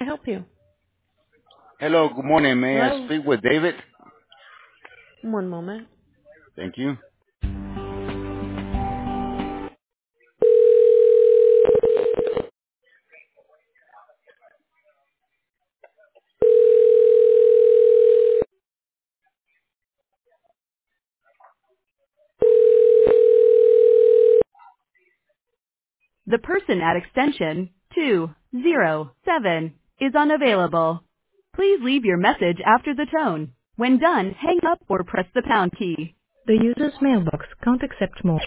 help you? Hello, good morning. May I Hello? speak with David? One moment. Thank you. The person at extension 207 is unavailable. Please leave your message after the tone. When done, hang up or press the pound key. The user's mailbox can't accept more